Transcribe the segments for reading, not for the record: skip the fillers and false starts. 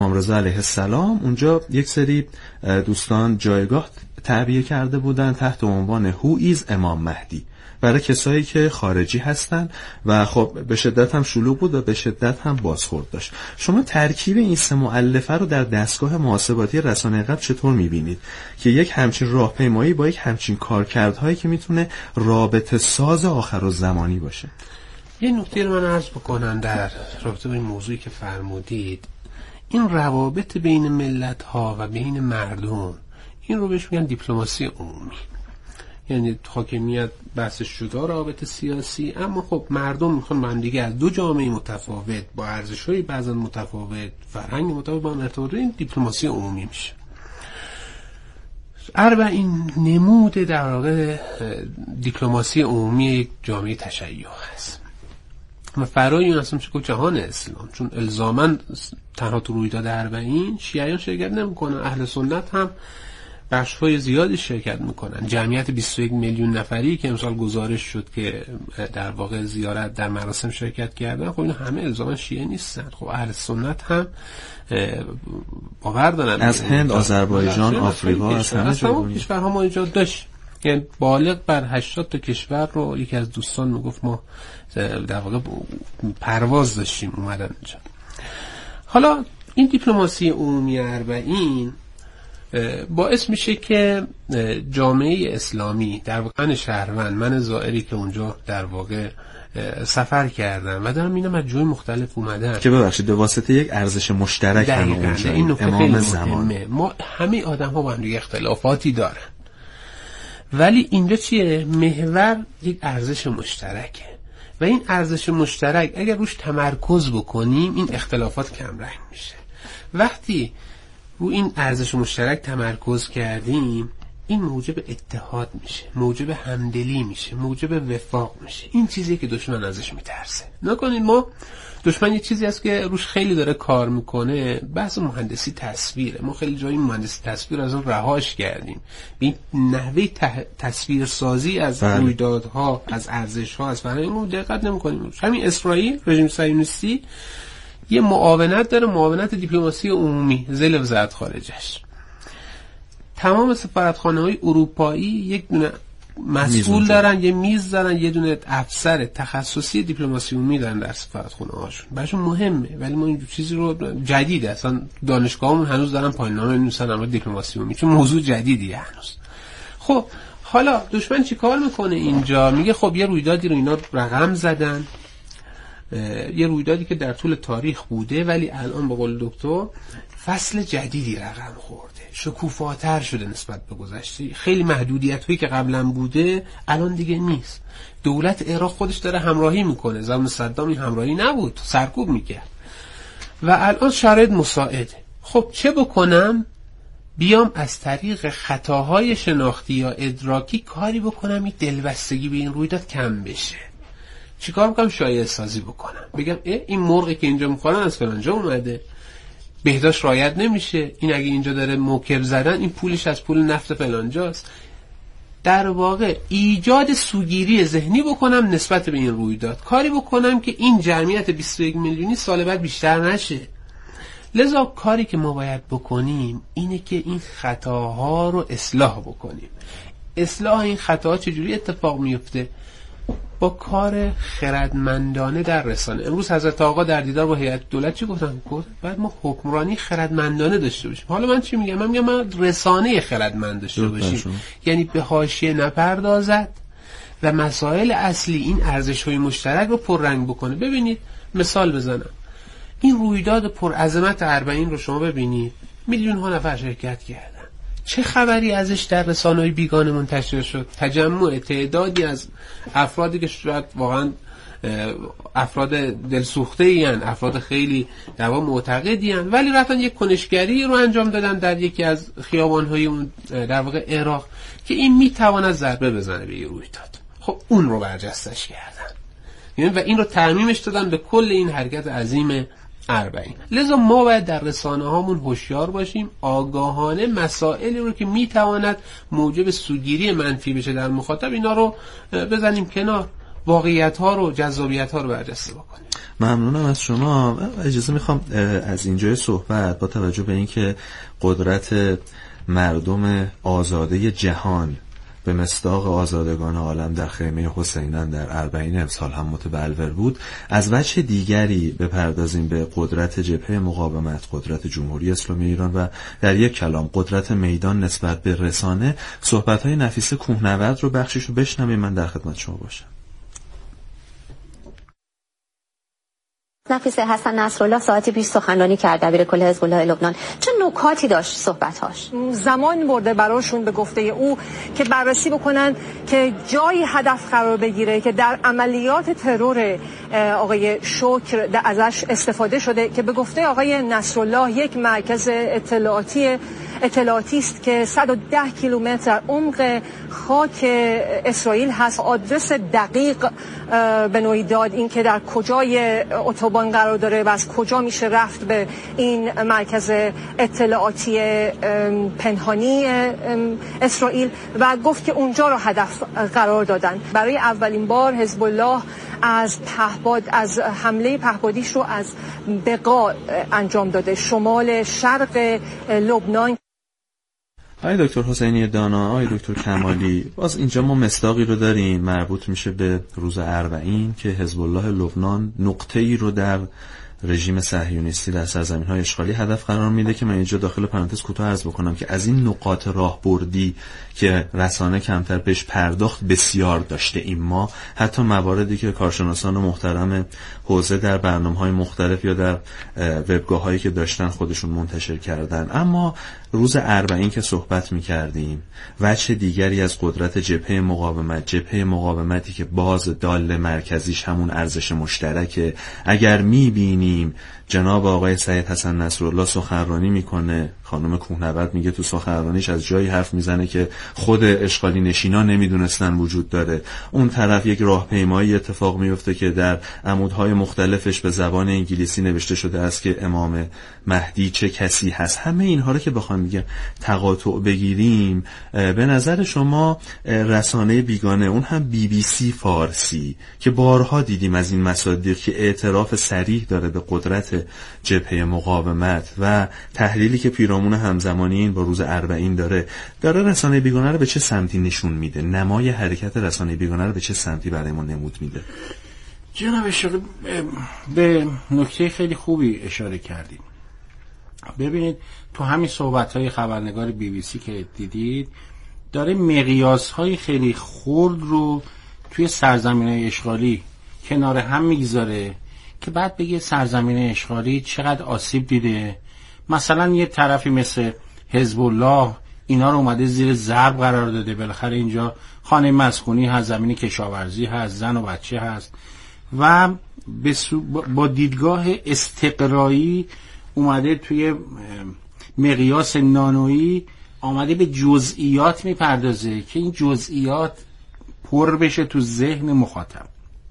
امام رضا علیه السلام اونجا یک سری دوستان جایگاه تعبیه کرده بودن تحت عنوان هو ایز امام مهدی برای کسایی که خارجی هستن و خب به شدت هم شلوغ بود و به شدت هم بازخورد داشت. شما ترکیب این سه مؤلفه رو در دستگاه محاسباتی رسانه قبل چطور می‌بینید که یک همچین راهپیمایی با یک همچین کارکردهایی که میتونه رابطه ساز آخرالزمانی باشه؟ یه نکته رو من عرض بکنم در رابطه با این موضوعی که فرمودید. این روابط بین ملت‌ها و بین مردم، این رو بهش میگن دیپلماسی عمومی. یعنی حاکمیت بحثش جدا رابطه سیاسی، اما خب مردم میخوان با هم دیگه از دو جامعه متفاوت با ارزش‌های بعضا متفاوت، فرهنگ متفاوت با هم ارتباط، این دیپلماسی عمومی میشه. این نمود در واقع دیپلماسی عمومی یک جامعه تشیع هست و فرای این اصلا میشه گفت جهان اسلام، چون الزاماً تنها تو رویداد 40 شیعیان شرکت نمیکنن، اهل سنت هم بخش‌های زیادی شرکت میکنن. جمعیت 21 میلیون نفری که امسال گزارش شد که در واقع زیارت در مراسم شرکت کردن، خب این همه الزاما شیعه نیستن. خب اهل سنت هم باور دارن از هند، آذربایجان، آفریقا، از همه جای کشورها ما اینجا داشت. یعنی بالغ بر 80 تا کشور رو یکی از دوستان میگفت ما در واقع پرواز داشتیم اومدن اینجا. حالا این دیپلماسی عمومی 40 باعث میشه که جامعه اسلامی در واقع شهروند، من زائری که اونجا در واقع سفر کردم و دارم اینم از جای مختلف اومدن که ببخشید به واسطه یک ارزش مشترک هم اونجا این امام زمان. ما همه آدم ها با هم دیگه اختلافاتی دارن، ولی اینجا چیه؟ محور یک ارزش مشترکه و این ارزش مشترک اگر روش تمرکز بکنیم این اختلافات کم رنگ میشه. وقتی رو این ارزش مشترک تمرکز کردیم این موجب اتحاد میشه، موجب همدلی میشه، موجب وفاق میشه. این چیزیه که دشمن ازش میترسه. نکنید ما دشمن یه چیزی هست که روش خیلی داره کار میکنه، بحث مهندسی تصویره. ما خیلی جایی مهندسی تصویر از اون رهاش کردیم. این نحوه تصویر سازی از رویدادها، از ارزش‌ها، از فرهنگ دقت نمی‌کنیم. همین اسرائیل، رژیم صهیونیستی یه معاونت داره، معاونت دیپلماسی عمومی، ذیل وزارت خارجش. تمام سفارتخانه‌های اروپایی یک دونه مسئول دارن، یه میز دارن، یه دونه افسر تخصصی دیپلماسی عمومی دارن در سفارتخانه‌هاشون. براشون مهمه، ولی ما این چیزی رو جدیده، اصلا دانشگاهمون هنوز دارن پایان‌نامه می‌نویسن اما دیپلماسی عمومی، چون موضوع جدیدیه هنوز. خب حالا دشمن چیکار میکنه اینجا؟ میگه خب یه رویدادی رو اینا رقم زدن، یه رویدادی که در طول تاریخ بوده ولی الان به قول دکتر فصل جدیدی رقم خورده، شکوفاتر شده نسبت به گذشته. خیلی محدودیت‌هایی که قبلا بوده الان دیگه نیست. دولت عراق خودش داره همراهی میکنه، زمان صدام این همراهی نبود، سرکوب میکرد و الان شرایط مساعده. خب چه بکنم؟ بیام از طریق خطاهای شناختی یا ادراکی کاری بکنم این دلبستگی به این رویداد کم بشه. چیکار میکنم؟ شایعه سازی بکنم، بگم این مرغی که اینجا میخورن از فلانجا اومده، بهداشت رعایت نمیشه، این اگه اینجا داره موکب زدن این پولش از پول نفت فلانجاست. در واقع ایجاد سوگیری ذهنی بکنم نسبت به این رویداد، کاری بکنم که این جمعیت 21 میلیونی سال بعد بیشتر نشه. لذا کاری که ما باید بکنیم اینه که این خطاها رو اصلاح بکنیم. اصلاح این خطاها چجوری اتفاق میفته؟ با کار خردمندانه در رسانه. امروز حضرت آقا در دیدار با هیئت دولت چی گفتن؟ گفت بعد ما حکمرانی خردمندانه داشته باشیم. حالا من چی میگم؟ من میگم ما رسانه خردمند داشته باشیم، یعنی به حاشیه نپردازد و مسائل اصلی این ارزش‌های مشترک رو پررنگ بکنه. ببینید مثال بزنم، این رویداد پرعظمت 40 رو شما ببینید، میلیون ها نفر شرکت کردن. چه خبری ازش در رسانه‌های بیگانه منتشر شد؟ تجمع تعدادی از افرادی که شاید واقعا افراد دلسوخته این، افراد خیلی در واقع معتقدی ان، ولی رفتن یک کنشگری رو انجام دادن در یکی از خیابان‌های اون در واقع عراق که این میتواند ضربه بزنه به رویداد. خب اون رو برجستش کردن و این رو تعمیمش دادن به کل این حرکت عظیم 40. لذا ما باید در رسانه هامون هوشیار باشیم، آگاهانه مسائلی رو که میتواند موجب سوگیری منفی بشه در مخاطب اینا رو بزنیم کنار. واقعیت‌ها رو، جذابیت‌ها رو برجسته بکنیم. ممنونم از شما. اجازه میخوام از اینجای صحبت با توجه به اینکه قدرت مردم آزاده جهان به مصداق آزادگان عالم در خیمه حسینان در 40 امسال هم متبلور بود، از وجه دیگری بپردازیم به قدرت جبهه مقاومت، قدرت جمهوری اسلامی ایران و در یک کلام قدرت میدان نسبت به رسانه. صحبت‌های نفیس کوهنورد رو بخشش رو بشنویم، من در خدمت شما باشم. نفیس حسن نصرالله ساعتی پیش سخنرانی کرد، دبیر کل حزب الله لبنان. چه نکاتی داشت صحبت‌هاش؟ زمان برده براشون به گفته او که بررسی بکنن که جایی هدف قرار بگیره که در عملیات ترور آقای شکر ازش استفاده شده، که به گفته آقای نصرالله یک مرکز اطلاعاتی است که 110 کیلومتر در عمق خاک اسرائیل هست. آدرس دقیق به نوعی داد، این که در کجای اتوبان قرار داره و از کجا میشه رفت به این مرکز اطلاعاتی پنهانی اسرائیل، و گفت که اونجا رو هدف قرار دادن. برای اولین بار حزب الله از حمله پهپادیش رو از بقا انجام داده، شمال شرق لبنان. آقای دکتر حسینی دانا، آقای دکتر کمالی، باز اینجا ما مصداقی رو داریم مربوط میشه به روز 40 که حزب الله لبنان نقطه‌ای رو در رژیم صهیونیستی در سرزمین‌های اشغالی هدف قرار میده که من اینجا داخل پرانتز کوتاه عرض بکنم که از این نقاط راهبردی که رسانه کمتر بهش پرداخت بسیار داشته این ما، حتی مواردی که کارشناسان محترم حوزه در برنامه‌های مختلف یا در وبگاه‌هایی که داشتن خودشون منتشر کردن. اما روز 40 که صحبت می‌کردیم، وجه دیگری از قدرت جبهه مقاومتی که باز دال مرکزیش همون ارزش مشترکه. اگر می‌بینیم جناب آقای سید حسن نصرالله سخنرانی میکنه، خانم کوهنورد میگه تو سخنرانیش از جایی حرف میزنه که خود اشغالی نشینا نمیدونستن وجود داره. اون طرف یک راهپیمایی اتفاق میفته که در عمودهای مختلفش به زبان انگلیسی نوشته شده است که امام مهدی چه کسی هست. همه اینها رو که بخوام بگم تقاطع بگیریم، به نظر شما رسانه بیگانه، اون هم BBC فارسی که بارها دیدیم از این مصادیق که اعتراف صریح داره به قدرت جبهه مقاومت و تحلیلی که پیرامون همزمانی این با روز 40 داره رسانه بیگانه رو به چه سمتی نشون میده؟ نمای حرکت رسانه بیگانه رو به چه سمتی برای ما نمود میده؟ جناب شاقی به نکته خیلی خوبی اشاره کردید. ببینید تو همین صحبت‌های خبرنگار BBC که دیدید داره مقیاس‌های خیلی خرد رو توی سرزمین‌های اشغالی کنار هم میگذاره که بعد بگه سرزمین اشغالی چقدر آسیب دیده. مثلا یه طرفی مثل حزب الله اینا رو اومده زیر ضرب قرار داده، بالاخره اینجا خانه مسکونی هست، زمین کشاورزی هست، زن و بچه هست و با دیدگاه استقرایی اومده توی مقیاس نانویی آمده به جزئیات میپردازه که این جزئیات پر بشه تو ذهن مخاطب.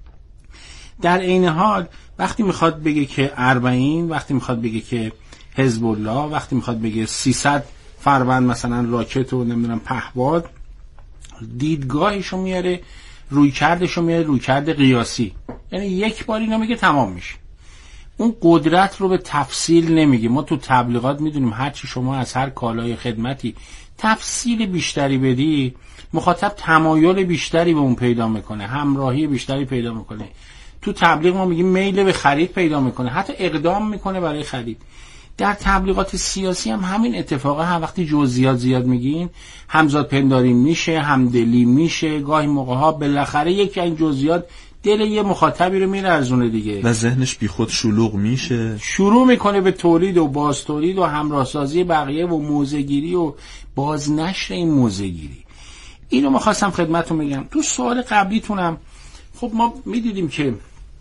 در این حال وقتی میخواد بگه که 40، وقتی میخواد بگه که حزب الله، وقتی میخواد بگه 300 فروند مثلا راکت و نمیدونم پهپاد، دیدگاهشو میاره، رویکردشو میاره رویکرد قیاسی، یعنی یک بار اینو میگه تمام میشه. اون قدرت رو به تفصیل نمیگه. ما تو تبلیغات میدونیم هرچی شما از هر کالای خدمتی تفصیل بیشتری بدی، مخاطب تمایل بیشتری به اون پیدا میکنه، همراهی بیشتری پیدا میکنه. تو تبلیغ ما میگیم میل به خرید پیدا میکنه، حتی اقدام میکنه برای خرید. در تبلیغات سیاسی هم همین اتفاقه. هم وقتی جزئیات زیاد میگین همزاد پنداری میشه، همدلی میشه، گاهی موقع ها بالاخره یکی این جزئیات دل یه مخاطبی رو میلرزونه دیگه و ذهنش بیخود شلوغ میشه، شروع میکنه به تولید و باز تولید و همراهسازی بقیه و موزه‌گیری و بازنشر این موزه‌گیری. اینو ما خواستم خدمتتون بگم. تو سوال قبلیتونم خب ما میدیدیم که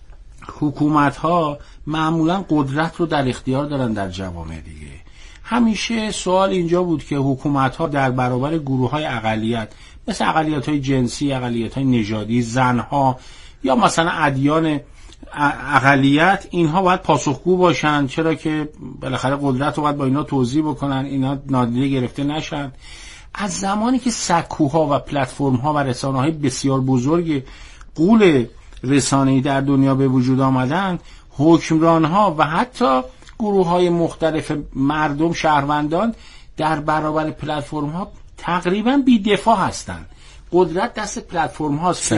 حکومت‌ها معمولا قدرت رو در اختیار دارن در جوامع دیگه. همیشه سوال اینجا بود که حکومت‌ها در برابر گروه‌های اقلیت مثل اقلیت‌های جنسی، اقلیت‌های نژادی، زن‌ها یا مثلا ادیان اقلیت، اینها باید پاسخگو باشن، چرا که بالاخره قدرت رو باید با اینا توزیع بکنن، اینا نادیده گرفته نشن. از زمانی که سکوها و پلتفرم‌ها و رسانه‌های بسیار بزرگ غول رسانه‌ای در دنیا به وجود آمدن، حکمران‌ها و حتی گروه‌های مختلف مردم، شهروندان در برابر پلتفرم‌ها تقریبا بی‌دفاع هستند. قدرت دست پلتفرم هاست.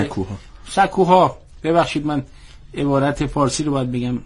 سکوها ببخشید من عبارت فارسی رو باید بگم،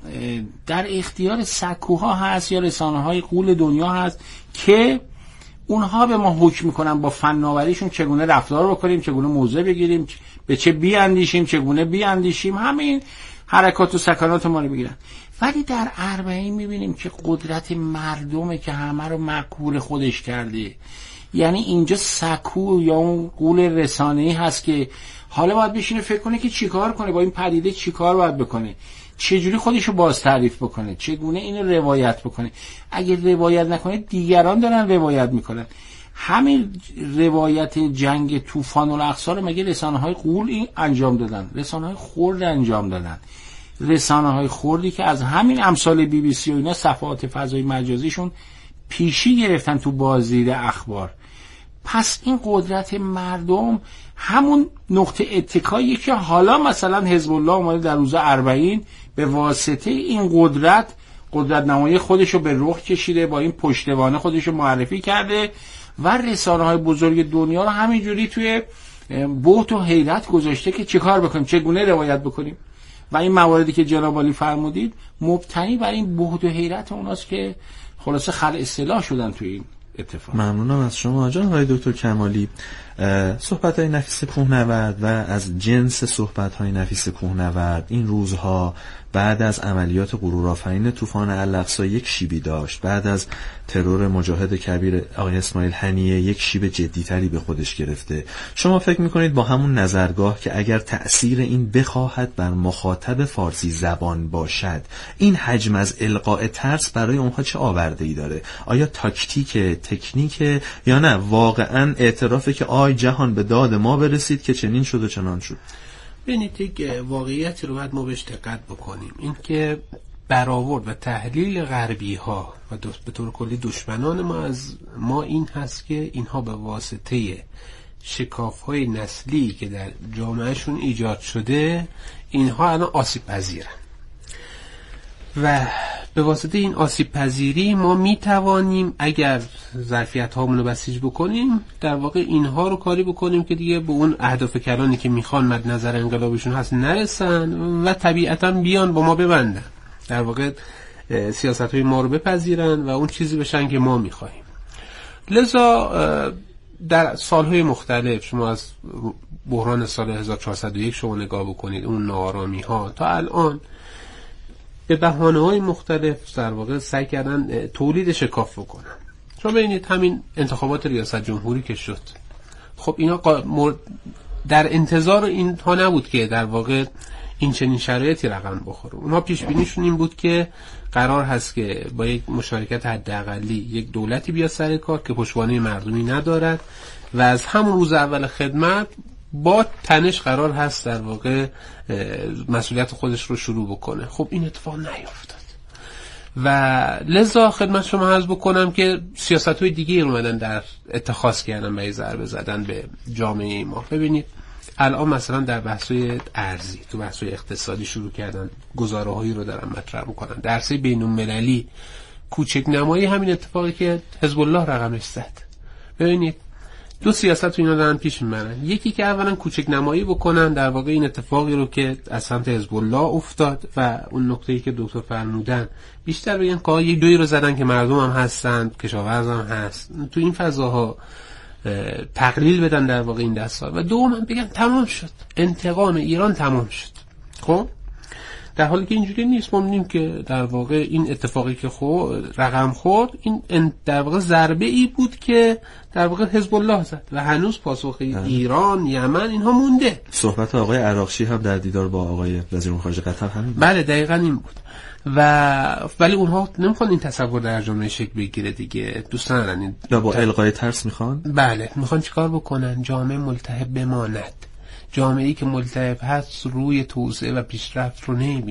در اختیار سکوها هست یا رسانه‌های غول دنیا هست که اونها به ما حکم میکنن با فناوریشون چگونه رفتار بکنیم، چگونه موضع بگیریم، به چه بیاندیشیم، چگونه بیاندیشیم، همین حرکات و سکنات ما رو بگیرن. ولی در اربعین میبینیم که قدرت مردمه که همه رو مقهور خودش کرده. یعنی اینجا سکو یا اون غول رسانه‌ای هست که حالا باید بشینه فکر کنه که چیکار کنه با این پدیده، چیکار باید بکنه، چجوری خودشو باز تعریف بکنه، چگونه اینو روایت بکنه. اگه روایت نکنه دیگران دارن روایت میکنن. همین روایت جنگ طوفان الاقصی رو مگه رسانه‌های غول این انجام دادن؟ رسانه‌های خرد انجام دادن. رسانه‌های خردی که از همین امثال BBC و اینا صفحات فضای مجازیشون پیشی گرفتن تو بازدید اخبار. پس این قدرت مردم همون نقطه اتکاییه که حالا مثلا حزب الله اومده در روز 40 به واسطه این قدرت نمایی خودشو به رخ کشیده، با این پشتوانه خودشو معرفی کرده و رسانه‌های بزرگ دنیا رو همینجوری توی بهت و حیرت گذاشته که چیکار بکنیم، چگونه روایت بکنیم. و این مواردی که جناب عالی فرمودید مبتنی بر این بهت و حیرت اوناست که خلاصه خلع اصطلاح شدن توی این اتفاق. ممنونم از شما جناب آقای دکتر کمالی. صحبت‌های نفیس کوهنورد و از جنس صحبت‌های نفیس کوهنورد این روزها بعد از عملیات غرورآفرین طوفان الاقصی یک شیبی داشت. بعد از ترور مجاهد کبیر آقای اسماعیل هنیه یک شیب جدی‌تری به خودش گرفته. شما فکر می‌کنید با همون نظرگاه که اگر تأثیر این بخواهد بر مخاطب فارسی زبان باشد، این حجم از القاء ترس برای اونها چه آورده‌ای داره؟ آیا تکنیک یا نه واقعاً اعترافه که آی جهان به داد ما برسید که چنین شد و چنان شد؟ ببینید یک واقعیتی رو باید ما بهش دقت بکنیم. این که برآورد و تحلیل غربی ها و به طور کلی دشمنان ما از ما این هست که اینها به واسطه شکاف های نسلی که در جامعهشون ایجاد شده اینها الان آسیب پذیرن و به واسطه این آسیب پذیری ما می توانیم اگر ظرفیت هامون رو بسیج بکنیم در واقع اینها رو کاری بکنیم که دیگه به اون اهداف کلانی که میخوان مد نظر انقلابشون هست نرسن و طبیعتا بیان با ما ببندن، در واقع سیاست های ما رو بپذیرن و اون چیزی بشن که ما میخواهیم. لذا در سالهای مختلف شما از بحران سال 1401 شما نگاه بکنید، اون ناآرامی ها تا الان به بهانه‌های مختلف در واقع سعی کردن تولید شکاف بکنن. شما ببینید همین انتخابات ریاست جمهوری که شد، خب اینا در انتظار اینها نبود که در واقع این چنین شرایطی رقم بخوره. اونها پیش بینیشون این بود که قرار هست که با یک مشارکت حداقلی یک دولتی بیاد سر کار که پشتوانه مردمی ندارد و از همون روز اول خدمت با تنش قرار هست در واقع مسئولیت خودش رو شروع بکنه. خب این اتفاق نیفتاد و لذا خدمت شما عرض بکنم که سیاست‌های دیگه اومدن در اتخاذ کردن برای ضربه زدن به جامعه ما. ببینید الان مثلا در بحث‌های ارزی تو بحث‌های اقتصادی شروع کردن، گزاره‌هایی رو دارن مطرح می‌کنن. در عرصه بین‌المللی کوچک نمایی همین اتفاقی که حزب الله رقمش زد. ببینید دو سیاست رو اینا دارن پیش میبرن. یکی که اولا کوچک نمایی بکنن در واقع این اتفاقی رو که از سمت حزب الله افتاد و اون نکته‌ای که دکتر فرمودن بیشتر بگن که یک دوی رو زدن که مردم هم هستن، کشاورز هم هست، تو این فضاها تقلیل بدن در واقع این دستا و دوم هم بگن تمام شد، انتقام ایران تمام شد. خب در حالی که اینجوری نیست. ما می‌بینیم که در واقع این اتفاقی که رقم خورد این در واقع ضربه ای بود که در واقع حزب الله زد و هنوز پاسخ ایران، یمن اینها مونده. صحبت آقای عراقچی هم در دیدار با آقای وزیر امور خارجه قطر همین بود. بله دقیقاً این بود. ولی اونها نمیخوان این تصور در جامعه شکل بگیره دیگه. دوستان ندارن یا با القای ترس میخوان. بله میخوان چیکار بکنن؟ جامعه ملتهب بماند. جامعه‌ای که ملتهب هست روی توسعه و پیشرفت رو نمیبینه.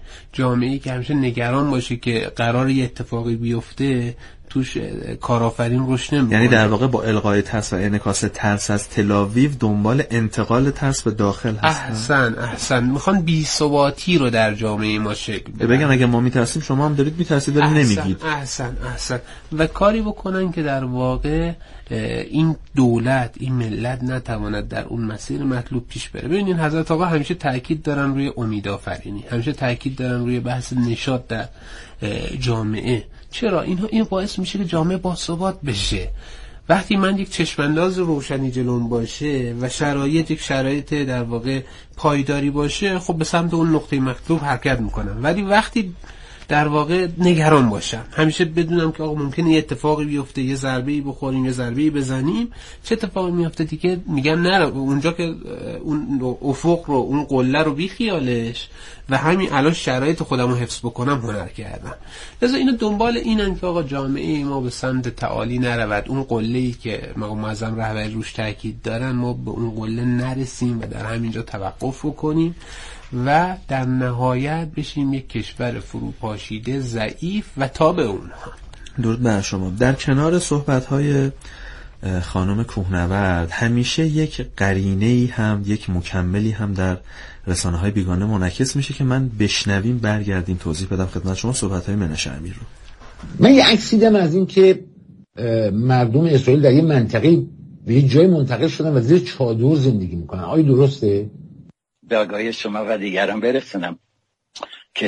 جامعه‌ای که همیشه نگران باشه که قرار یه اتفاقی بیفته توش کارآفرین روش نمی‌کنه. یعنی در واقع با الغای ترس و انعکاس ترس از تل‌آویو دنبال انتقال ترس به داخل هستن. احسن میخوان بی‌ثباتی رو در جامعه ما شکل بدن. بگن اگه ما میترسیم شما هم دارید میترسید دارید نمیگید. احسن و کاری بکنن که در واقع این دولت این ملت نتواند در اون مسیر مطلوب پیش بره. ببینید حضرت آقا همیشه تاکید دارن روی امیدآفرینی، همیشه تاکید دارن روی بحث نشاط در جامعه. چرا این باعث میشه که جامعه باثبات بشه. وقتی من یک چشمانداز روشنی جلوم باشه و یک شرایط در واقع پایداری باشه، خب به سمت اون نقطه مطلوب حرکت میکنم. ولی وقتی در واقع نگران باشم، همیشه بدونم که آقا ممکنه یه اتفاقی بیفته، یه ضربه‌ای بخوریم، یه ضربه‌ای بزنیم، چه اتفاقی میفته دیگه میگن نره اونجا که اون افق رو، اون قله رو بیخیالش و همین الان شرایط خودمو حفظ بکنم هنر کردم. لذا اینو دنبال اینن که آقا جامعه ما به سمت تعالی نرود، اون قله‌ای که مقام معظم رهبری روش تاکید دارن ما به اون قله نرسیم و در همینجا توقف بکنیم و در نهایت بشیم یک کشور فروپاشیده ضعیف و تابع اونها. درود بر شما. در کنار صحبت‌های خانم کوهنورد همیشه یک قرینه‌ای هم، یک مکملی هم در رسانه‌های بیگانه منعکس میشه که من بشنویم برگردیم توضیح بدم خدمت شما صحبت‌های منشه امیر رو. من یه عکس دیدم از این که مردم اسرائیل در یه منطقه به یه جای منتقل شدن و زیر چادر زندگی میکنن. آیا درسته؟ به آگاهی شما و دیگران برسونم که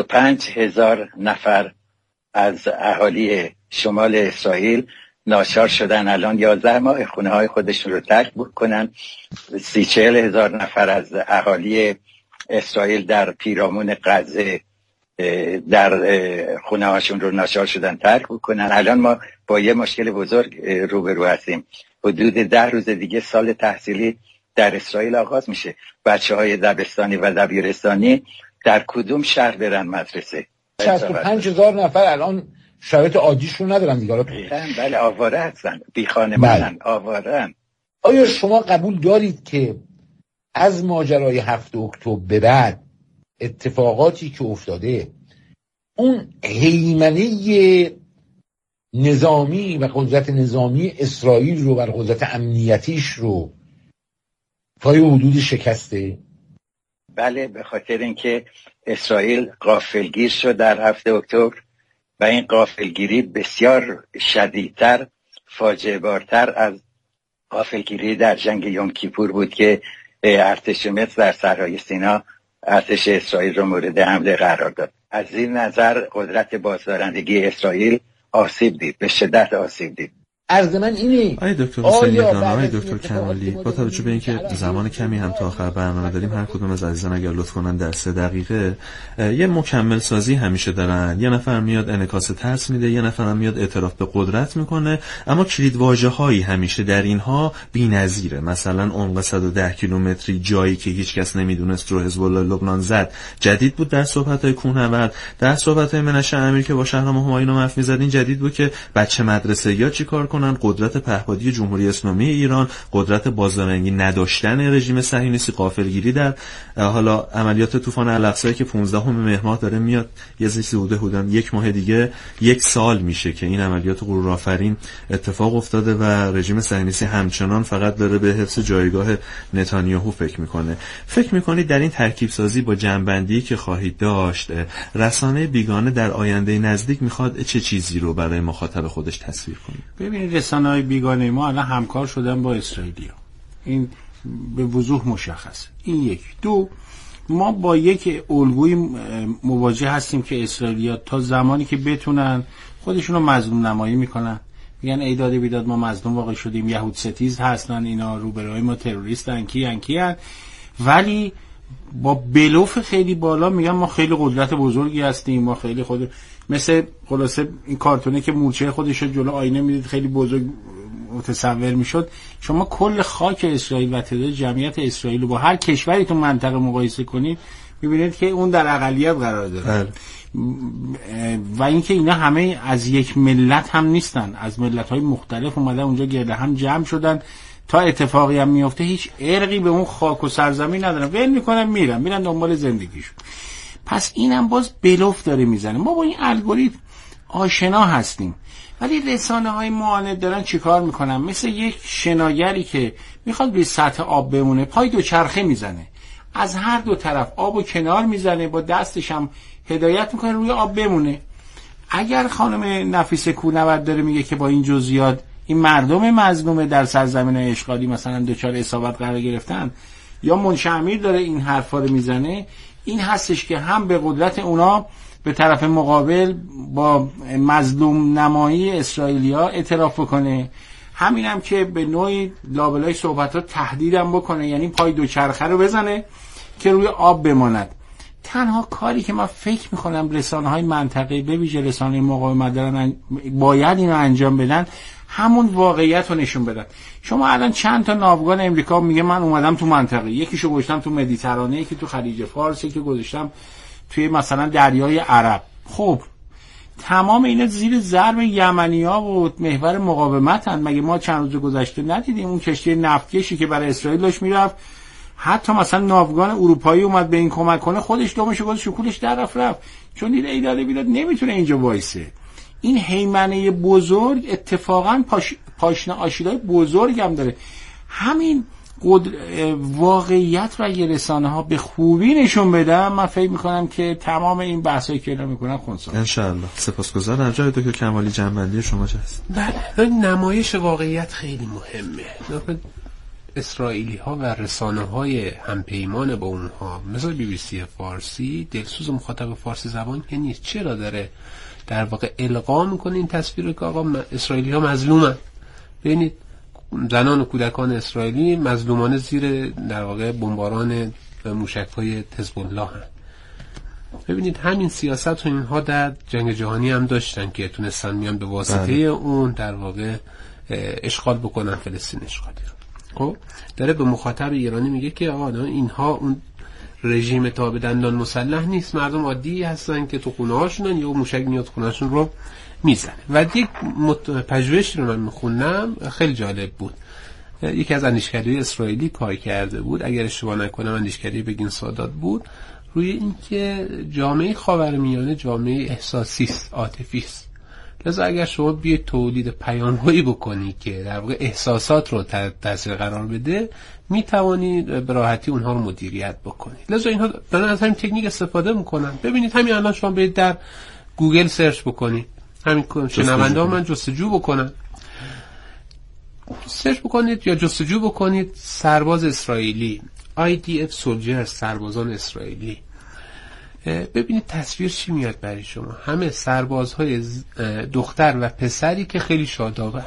65,000 نفر از اهالی شمال اسرائیل ناچار شدن الان 11 ماه خونه های خودشون رو ترک بکنن. 30,000 نفر از اهالی اسرائیل در پیرامون غزه در خونه هاشون رو ناچار شدن ترک بکنن. الان ما با یه مشکل بزرگ روبرو هستیم. حدود 10 روز دیگه سال تحصیلی در اسرائیل آغاز میشه. بچه‌های دبستانی و دبیرستانی در کدوم شهر برن مدرسه؟ 65,000 نفر الان شرایط عادیشون ندارن دیگه. بله آواره هستن، بی خانمانن، آوارن. آیا شما قبول دارید که از ماجرای 7 اکتبر به بعد اتفاقاتی که افتاده اون هیمنه نظامی و قدرت نظامی اسرائیل رو و قدرت امنیتیش رو تا یه حدودی شکسته؟ بله، به خاطر اینکه اسرائیل غافلگیر شد در 7 اکتبر و این غافلگیری بسیار شدیدتر، فاجعه بارتر از غافلگیری در جنگ یوم کیپور بود که ارتش مصر در صحرای سینا ارتش اسرائیل رو مورد حمله قرار داد. از این نظر قدرت بازدارندگی اسرائیل آسیب دید، به شدت آسیب دید. عرض من اینه آقای دکتر حسینی دان، آقای دکتر کمالی، با توجه به اینکه زمان کمی هم تا آخر برنامه داریم، هر کدوم از عزیزان اگر لطف کنن در 3 دقیقه یه مکمل سازی همیشه دارن. یه نفر میاد انعکاس ترس میده، یه نفر هم میاد اعتراف به قدرت میکنه، اما کلید واژه‌هایی همیشه در اینها بی‌نظیره. مثلا عمق 110 کیلومتری جایی که هیچ کس نمیدونست رو حزب الله لبنان زد جدید بود در صحبت‌های کوهنورد. در صحبت‌های منشه امیر که با شهرام همایون حرف می‌زدین جدید بود که بچه مدرسه‌یا چیکار کنن، قدرت پهپادی جمهوری اسلامی ایران، قدرت بازدارندگی نداشتن رژیم صهیونیستی، غافلگیری در حالا عملیات طوفان الاقصی که 15 مهر ماه داره میاد، یه چیزی حدوداً 1 ماه دیگه 1 سال میشه که این عملیات غرورآفرین اتفاق افتاده و رژیم صهیونیستی همچنان فقط داره به حفظ جایگاه نتانیاهو فکر میکنه. فکر میکنید در این ترکیب سازی با جنبندی که خواهید داشت، رسانه بیگانه در آینده نزدیک میخواد چه چیزی رو برای مخاطب خودش تصویر کنه؟ ببینید رسانه‌های بیگانه ما الان همکار شدن با اسرائیلیا، این به وضوح مشخصه. این 1. 2 ما با یک الگوی مواجه هستیم که اسرائیلیا تا زمانی که بتونن خودشون رو مظلوم نمایی میکنن، میگن ای داد بیداد ما مظلوم واقع شدیم، یهود ستیز هستن اینا، روبروی ما تروریستن، کیان، ولی با بلوف خیلی بالا میگن ما خیلی قدرت بزرگی هستیم، ما خیلی مثل خلاصه این کارتونه که مورچه خودش رو جلو آینه میدید خیلی بزرگ متصور میشد. شما کل خاک اسرائیل و تعداد جمعیت اسرائیل رو با هر کشوری تو منطقه مقایسه کنید میبینید که اون در اقلیت قرار داره. و اینکه اینا همه از یک ملت هم نیستن، از ملت‌های مختلف اومدن اونجا گرد هم جمع شدن. تا اتفاقی هم میفته هیچ ارقی به اون خاک و سرزمین ندارن، ول میکنن میرن دنبال زندگیشون. پس اینم باز بلوف داره میزنه. ما با این الگوریتم آشنا هستیم، ولی رسانه‌های معاند دارن چیکار میکنن؟ مثل یک شناگری که میخواد روی سطح آب بمونه، پای دوچرخه میزنه، از هر دو طرف آبو کنار میزنه، با دستش هم هدایت میکنه روی آب بمونه. اگر خانم نفیسه کوهنورد داره میگه که با این جزئیات این مردم مظلوم در سرزمین اشغالی مثلا دچار اصابت قرار گرفتن، یا منشا امیر داره این حرفا رو میزنه، این هستش که هم به قدرت اونا به طرف مقابل با مظلوم نمایی اسرائیلیا اعتراف بکنه، همینم که به نوعی لابلای صحبت‌ها تهدیدم بکنه، یعنی پای دوچرخه رو بزنه که روی آب بماند. تنها کاری که من فکر میکنم رسانه‌های منطقه‌ای به ویژه رسانه مقاومت دارن باید اینو انجام بدن، همون واقعیت رو نشون بدن. شما الان چند تا ناوگان امریکا میگه من اومدم تو منطقه، یکیشو گذاشتم تو مدیترانه، یکی تو خلیج فارس، یکی گذاشتم توی مثلا دریای عرب. خب تمام اینا زیر ضرب یمنی‌ها و محور مقاومتن. مگه ما چند روز گذشته ندیدیم اون کشتی نفتکشی که برای اسرائیل داشت میرفت، حتی مثلا ناوگان اروپایی اومد به این کمک کنه، خودش دومش گذاشت شکولش در رفت، چون دید ایداده بیداد نمیتونه اینجا وایسه. این هیمنه بزرگ اتفاقا پاشنه آشیلای بزرگ هم داره. همین واقعیت و یه رسانه ها به خوبی نشون بدن، من فکر میکنم که تمام این بحثایی که اینا میکنن خونسا ان شاء الله. سپاسگزارم جناب دکتر کمالی، جنبندی شما چه هست؟ بله، نمایش واقعیت خیلی مهمه. اسرائیلی ها و رسانه های همپیمان با اونها مثل BBC فارسی دلسوز مخاطب فارسی زبان که نیست. چرا داره در واقع القا میکنه این تصویر که آقا اسرائیلی ها مظلومن؟ ببینید زنان و کودکان اسرائیلی مظلومانه زیر در واقع بمباران موشک‌های حزب الله هستند. ببینید همین سیاست رو اینها در جنگ جهانی هم داشتن که تونستن میان به واسطه اون در واقع اشغال بکنن فلسطین اشغالی رو. خب داره به مخاطب ایرانی میگه که آقا اینها اون رژیم تابع دندان مسلح نیست، مردم عادی هستن که تو خونه هاشونن یا موشک میاد خونهشون رو میزنه. و یک پژوهشی رو من میخونم خیلی جالب بود. یکی از اندیشکدهای اسرائیلی کار کرده بود، اگر اشتباه نکنم اندیشکده بگین سادات بود، روی اینکه جامعه خاورمیانه جامعه احساسی است، عاطفی است. لذا اگر شما بیاید تولید پیام‌هایی بکنی که در واقع احساسات رو تحت تاثیر قرار بده، میتوانید به راحتی اونها رو مدیریت بکنید. لذا اینها دارن از همین تکنیک استفاده میکنن. ببینید همین الان شما برید در گوگل سرچ بکنید، همین شنونده ها من جستجو بکنن، سرچ بکنید یا جستجو بکنید سرباز اسرائیلی، IDF soldiers، سربازان اسرائیلی، ببینید تصویر چی میاد برای شما. همه سربازهای دختر و پسری که خیلی شادابن.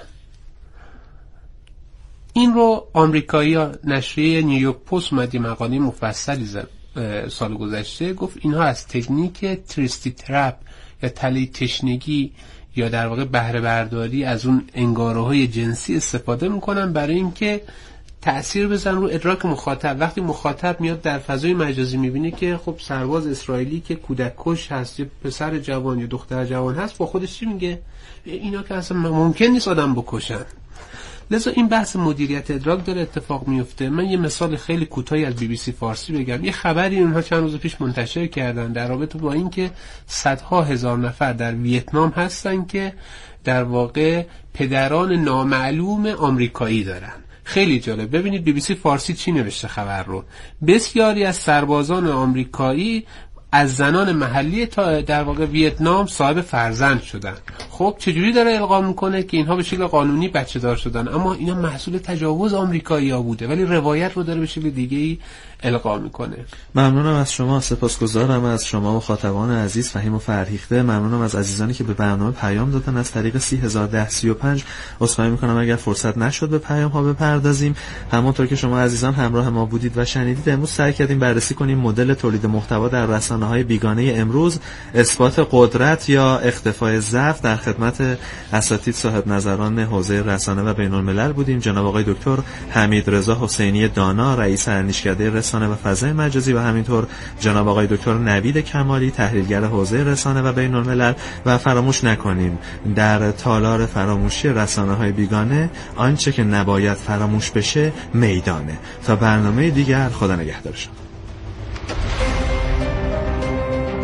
این رو آمریکایی‌ها، نشریه نیویورک پست اومد مقاله مفصلی سال گذشته گفت اینها از تکنیک تریستی ترپ یا تله تشنگی یا در واقع بهره برداری از اون انگاره‌های جنسی استفاده میکنن برای اینکه تأثیر بزن رو ادراک مخاطب. وقتی مخاطب میاد در فضای مجازی میبینه که خب سرباز اسرائیلی که کودک کش هست یا پسر جوان یا دختر جوان هست، با خودش چی میگه؟ اینا که اصلا ممکن نیست آدم بکشن. لذا این بحث مدیریت ادراک داره اتفاق میفته. من یه مثال خیلی کوتاهی از BBC فارسی بگم. یه خبری اونها چند روز پیش منتشر کردن در رابطه با این که صدها هزار نفر در ویتنام هستن که در واقع پدران نامعلوم آمریکایی دارن. خیلی جالب. ببینید BBC فارسی چی نوشته خبر رو. بسیاری از سربازان آمریکایی از زنان محلی تا در واقع ویتنام صاحب فرزند شدن. خب چجوری داره القا میکنه که اینها به شکل قانونی بچه دار شدن، اما اینا محصول تجاوز آمریکایی‌ها بوده، ولی روایت رو داره به شکل دیگه‌ای القا میکنه. ممنونم از شما، سپاسگزارم از شما مخاطبان عزیز فهیم و فرهیخته. ممنونم از عزیزانی که به برنامه پیام دادن از طریق 301035. عذرخواهی میکنم اگر فرصت نشد به پیام ها بپردازیم. همونطور که شما عزیزان همراه ما بودید و شنیدید، امروز سعی کردیم بررسی کنیم مدل تولید محتوا در رسانه‌های بیگانه امروز، اثبات قدرت یا اختفای ضعف. در خدمت اساتید صاحب نظران حوزه رسانه و بین‌الملل بودیم، جناب آقای دکتر حمیدرضا حسینی دانا، رئیس اندیشکده رسانه و فضای مجازی، و همینطور جناب آقای دکتر نوید کمالی، تحلیلگر حوزه رسانه و بین‌الملل. و فراموش نکنیم در تالار فراموشی رسانه‌های بیگانه آنچه که نباید فراموش بشه میدانه. تا برنامه دیگر، خدا نگهدار شما.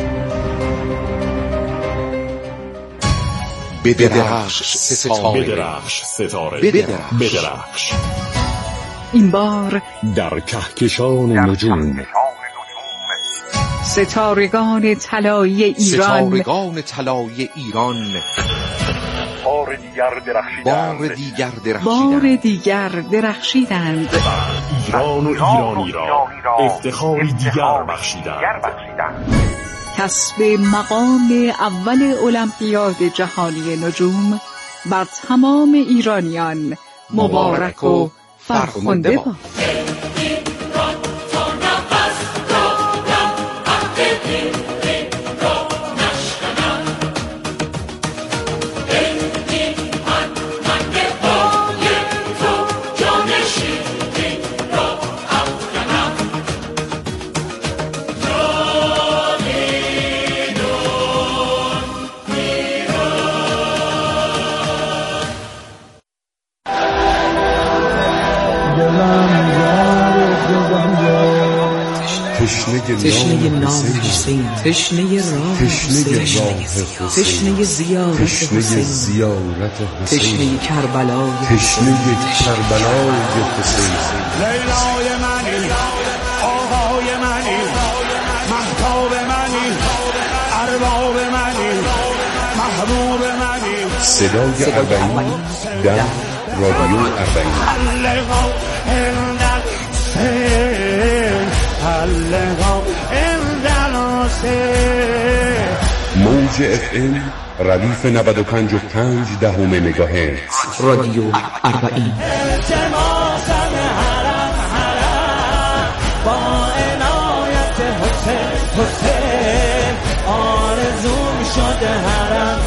بدرخش ستاره بدرخش. این بار در کهکشان نجوم ستارگان طلایی ایران بار دیگر درخشیدند. ایران و ایرانی را افتخاری دیگر بخشیدند. کسب مقام اول المپیاد جهانی نجوم بر تمام ایرانیان مبارک و فرخنده باد. تشنه نام حسین، تشنه راه حسین، تشنه زیارت حسین، تشنه کربلای حسین، لیلای منی، آقای منی، مهتاب منی، ارباب منی، محبوب منی. صدای 40 در رادیو 40 موج FM ردیف 95.5 مگاهرتز رادیو 40. با عنایت حسین آرزوم شده حرم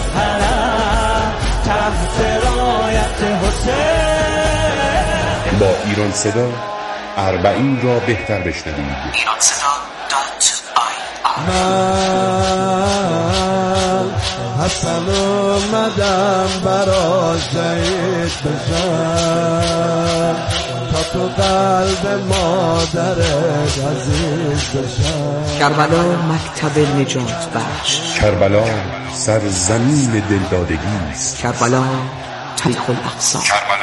تحت رایت حسین. با ایران صدا 40 را بهتر بشنوید. من حسن اومدم برا شهید بشم تا تو قلب مادرت عزیز بشم. کربلا مکتب نجات بخش، کربلا سرزمین دلدادگی است. کربلا طریق الاقصی،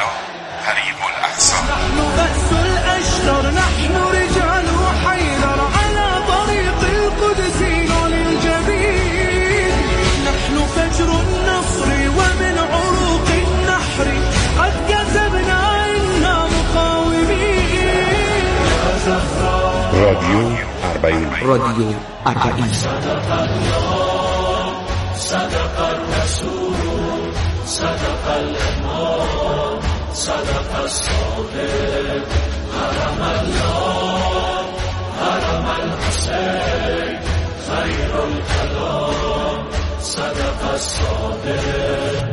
نحن بأس الأشجار، نحن رجال حيدر على طريق القدس للجبين. نحن فجر النصر ومن عروق النحر قد كسبنا إنا مقاومين. رادیو 40. رادیو 40. صدق الرسول صدق الإمام صدق الصادق حرم الله حرم الحسين خير الكلام صدق الصادق.